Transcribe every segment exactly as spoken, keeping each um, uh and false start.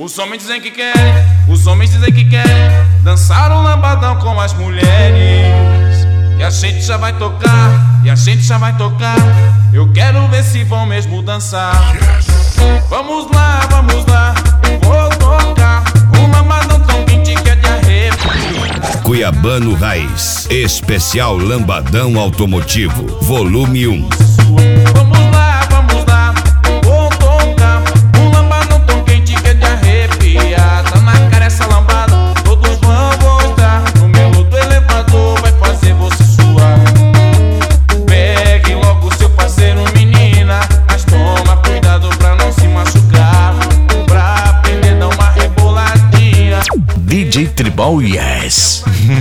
Os homens dizem que querem, os homens dizem que querem dançar um lambadão com as mulheres. E a gente já vai tocar, e a gente já vai tocar. Eu quero ver se vão mesmo dançar. Vamos lá, vamos lá, eu vou tocar um lambadão tão quente que é de arrepio. Cuiabano Raiz, especial Lambadão Automotivo, volume um. Vamos lá, vamos lá, eu vou tocar um lambadão tão quente que é de arrepiar. Tá na cara essa lambada, todos vão gostar. No melo do elevador vai fazer você suar. Pegue logo seu parceiro, menina, mas toma cuidado pra não se machucar. Pra aprender dá uma reboladinha. D J Tribal, yes.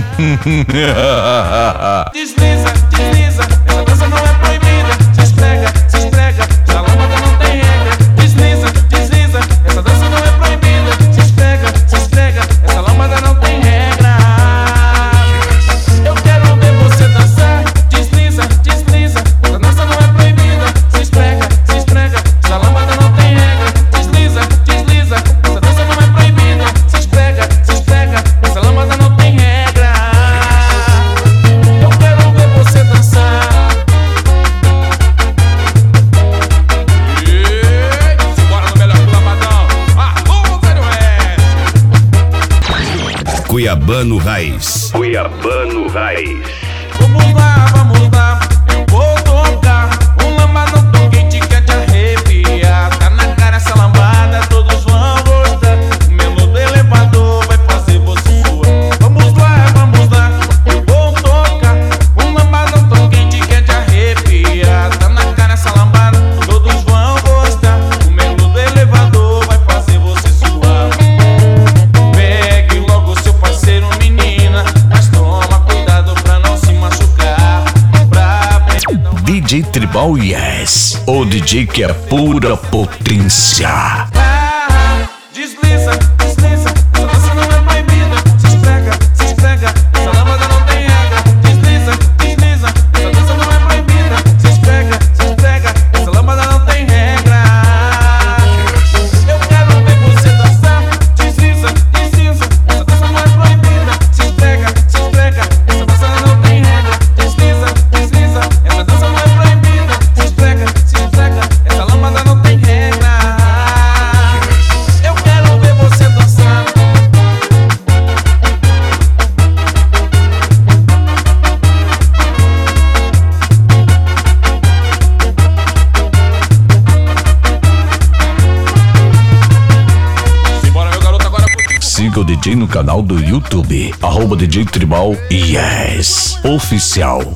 Desliza, desliza, essa dança não é proibida. Se esfrega, se esfrega, essa lâmpada não tem regra. Desliza, desliza, essa dança não é proibida. Se esfrega, se esfrega, essa lâmpada não tem regra. Eu quero ver você dançar. Desliza, desliza, essa dança não é proibida. Se esfrega, se esfrega, essa lâmpada não tem regra. Desliza, desliza, essa dança não é proibida. Se esfrega, se esfrega, essa lâmpada não tem regra. Cuiabano Raiz. Cuiabano Raiz. Vamos lá, vamos lá, eu vou tocar um lambadão tão quente que é de arrepiar. Tá na cara essa lambada, todos vão gostar. O melo do elevador vai fazer você suar. Vamos lá, vamos lá, eu vou tocar um lambadão tão quente que é de arrepiar. Tá na cara essa lambada, todos vão gostar. O melo do elevador vai fazer você suar. Pegue logo seu parceiro, menina, mas toma cuidado pra não se machucar. Pra aprender dá uma... D J Tribal, yes. O D J que é pura potência. Ah, desliza, desliza, essa dança não é proibida. Se esfrega, se esfrega, essa lâmpada não tem regra. Desliza, desliza, essa dança não é proibida. Se esfrega, se esfrega, essa lâmpada não tem regra. Eu quero ver você dançar. Desliza, desliza, essa dança não é proibida. Se esfrega, se esfrega, essa dança não tem regra. Desliza, desliza, essa dança não é proibida. Se esfrega, se esfrega, essa lâmpada não tem regra. Eu quero ver você dançar. Simbora, meu garoto, agora por... Siga o D J no canal do YouTube, arroba D J Tribal, yes. Oficial.